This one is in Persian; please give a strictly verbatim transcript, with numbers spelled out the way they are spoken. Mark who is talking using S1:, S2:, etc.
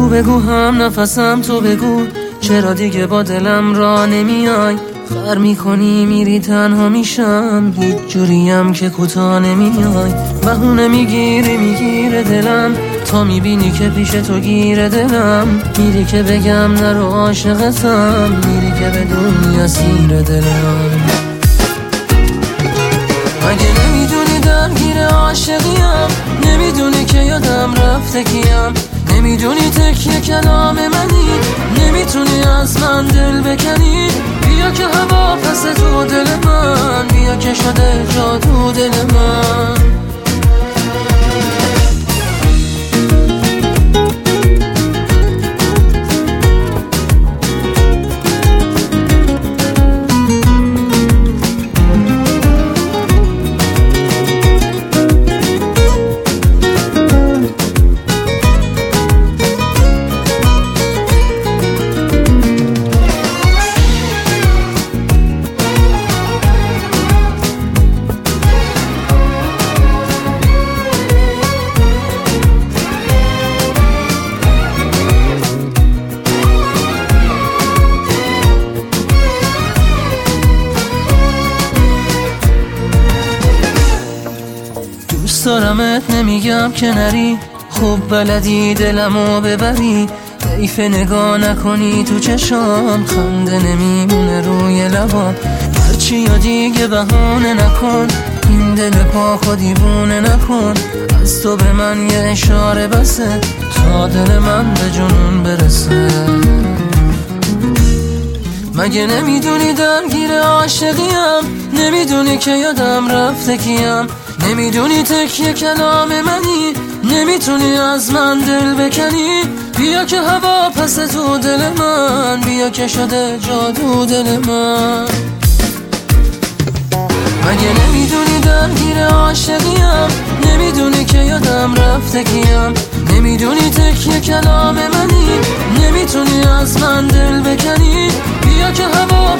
S1: بگو هم نفسم تو بگو، چرا دیگه با دلم را نمیای؟ خر میکنی میری تنها میشم، هیچ جوریم که کوتا نمیای. بهونه میگیری میگیره دلم، تا میبینی که پیش تو گیره دلم. میری که بگم نرو عاشقتم، میری که بدونی اسیر دلم. مگه نمیدونی درگیر عاشقیم؟ نمیدونی که یادم رفته کیم؟ نمیدونی تکیه کلام منی؟ نمیتونی از من دل بکنی؟ بیا که هوا پس تو دل من، بیا که شده جادو دل من. دوست دارمت نمیگم که نری، خوب بلدی دلمو ببری. حیف نگاه نکنی تو چشام، خنده نمیمونه روی لبام. هرچی یا دیگه بهانه نکن، این دل پا خودیبونه نکن. از تو به من یه اشاره بسه، تا دل من به جنون برسه. مگه نمیدونی درگیر عاشقیم؟ نمیدونی که یادم رفته کیم؟ نمیدونی تکیه کلام منی؟ نمیتونی از من دل بکنی؟ بیا که هوا پس تو دل من، بیا که شده جادو دل من. مگه نمیدونی درگیر عاشقیم؟ نمیدونی که یادم رفته کیم؟ نمیدونی تکیه کلام منی؟ نمیتونی از من دل بکنی؟ بیا که هوا